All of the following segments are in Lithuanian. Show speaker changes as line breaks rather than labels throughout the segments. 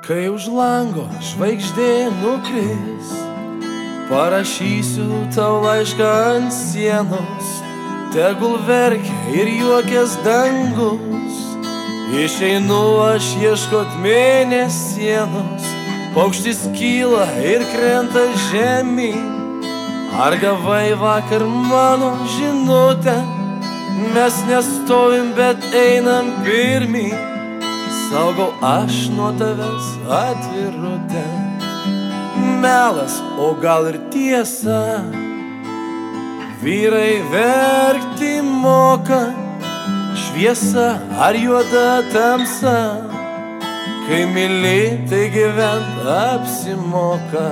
Kai už lango žvaigždė nukris, parašysiu tau laišką ant sienos. Tegul verkia ir juokės dangus, išeinu aš ieškot mėnesienos. Paukštis kyla ir krenta žemyn. Ar gavai vakar mano žinutę? Mes nestovim, bet einam pirmyn. Saugau aš nuo tavęs atvirutę. Melas, o gal ir tiesa, vyrai verkti moka. Šviesa ar juoda tamsa, kai myli, tai gyvent apsimoka.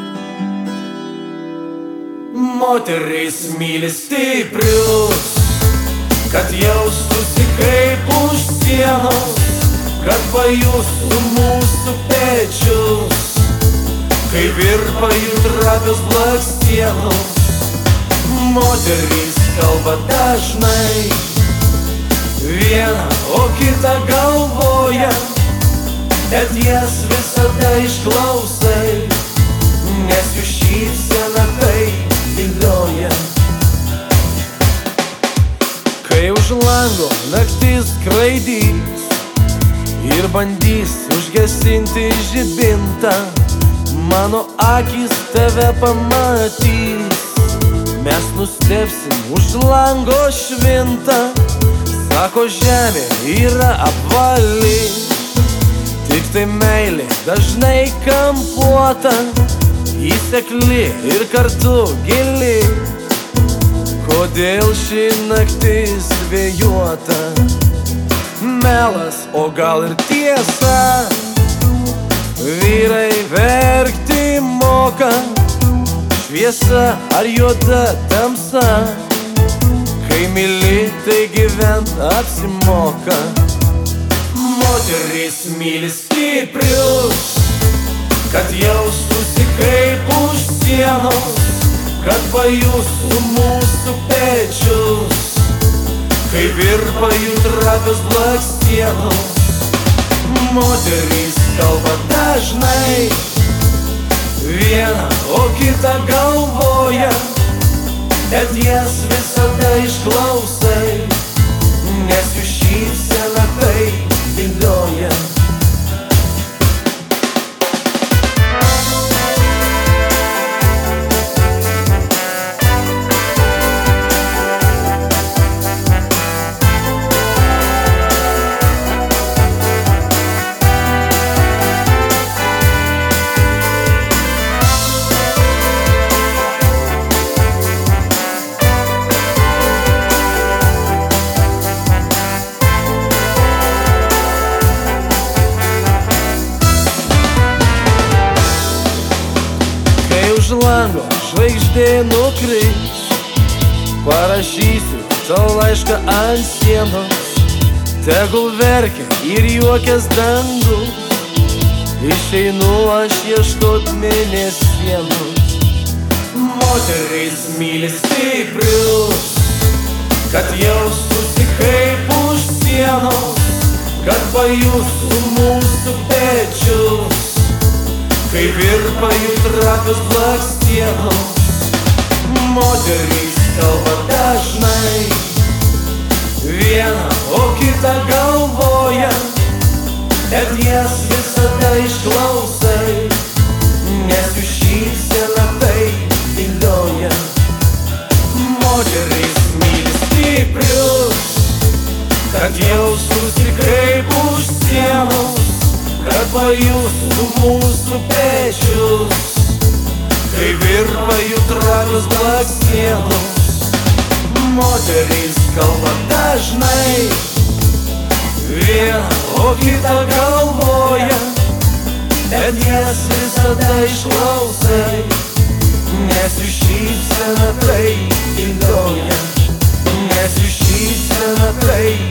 Moterys myli stiprius, kad jaustųsi kaip už sienos, kad pajustų mūsų pečius, kaip virpa jų trapios blakstienos. Moterys kalba dažnai, viena, o kita galvoja, bet jas visada išklausai, nes jų šypsena tai vilioja. Kai už lango naktis skraidys ir bandys užgesinti žibintą, mano akys tave pamatys. Mes nustebsim už lango švintą. Sako, žemė yra apvali, tik tai meilė dažnai kampuota, įsekli ir kartu gili. Kodėl ši naktis vėjuota? Melas, o gal ir tiesa, vyrai verkti moka. Šviesa ar juoda tamsa, kai myli, tai gyvent apsimoka. Moterys myli stiprius, kad jaustųsi kaip už sienos, kad pajustų mūsų pečius, kaip virpa jų trapios blakstienos. Moterys kalba dažnai, viena, o kita galvoja, bet jas visada išklausai, nes jų šypsena tai vilioja. Už lango žvaigždė nukris, parašysiu tau laišką ant sienos. Tegul verkia ir juokės dangus, išeinu aš ieškot mėnesienos. Moterys myli stiprius, kad jaustųsi kaip už sienos, kad pajustų mūsų pečius, kaip virpa jų trapios blakstienos. Moterys kalba dažnai, viena, o kita galvoja, bet jas visada išklausai, nes jų šypsena tai vilioja. Moterys myli stiprius, kad jaustųsi kaip už sienos, kad pajustų mūsų pečius, kaip virpa jų trapios blakstienos. Moterys kalba dažnai, viena, o kita galvoja, bet jas visada išklausai, nes jų šypsena tai vilioja, nes jų šypsena tai